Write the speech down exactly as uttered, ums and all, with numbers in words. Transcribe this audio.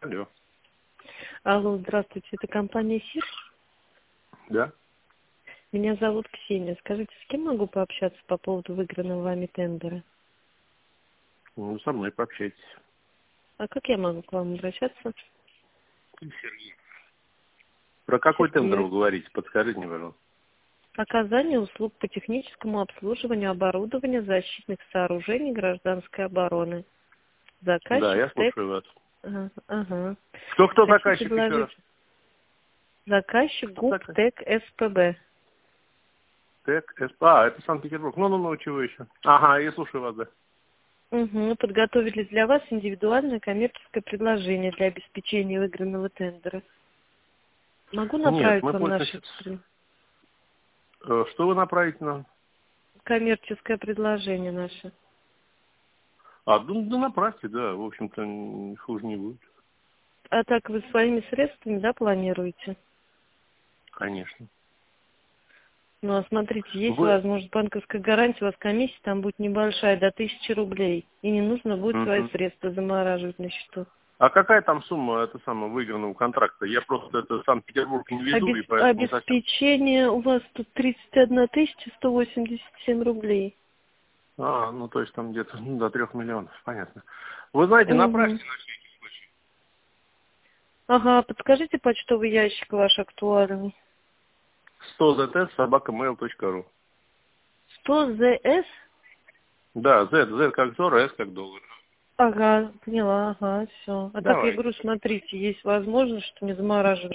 Алло. Алло, здравствуйте, это компания СИР? Да? Меня зовут Ксения. Скажите, с кем могу пообщаться по поводу выигранного вами тендера? Ну, со мной пообщайтесь. А как я могу к вам обращаться? Сергей. Про какой Сергей. тендер вы говорите? Подскажите мне, пожалуйста. Оказание услуг по техническому обслуживанию оборудования защитных сооружений гражданской обороны. Да, Заказчик я ТЭК. слушаю вас. Ага. ага. Кто-кто Хочу заказчик еще раз? предложить. Заказчик Кто ГУП заказчик? ТЭК СПБ. ТЭК, СП. А, это Санкт-Петербург. Ну-ну-ну, чего еще? Ага, я слушаю вас, да. Угу. Подготовили для вас индивидуальное коммерческое предложение для обеспечения выигранного тендера. Могу Нет, направить мы вам пользуемся... наше пред- Э, Что вы направите нам? коммерческое предложение наше? А, да, да направьте, да. В общем-то, м, хуже не будет. А так вы своими средствами, да, планируете? Конечно. Ну, а смотрите, есть Вы... возможность банковской гарантии, у вас комиссия там будет небольшая, до тысячи рублей. И не нужно будет свои Мгм. средства замораживать на счету. А какая там сумма это самого выигранного контракта? Я просто это Санкт-Петербург не веду, и Обес- поэтому не совсем... Обеспечение у вас тут тридцать одна тысяча сто восемьдесят семь рублей. А, ну то есть там где-то ну, до трех миллионов, понятно. Вы знаете, Угу. направьте на всякий случай. Ага, подскажите почтовый ящик ваш актуальный. сто зт собака mail точка ру. сто зэ эс? Да, Z, Z как Зора, S как доллар. Ага, поняла, ага, все. А так я Давай. говорю, смотрите, есть возможность, что не замораживать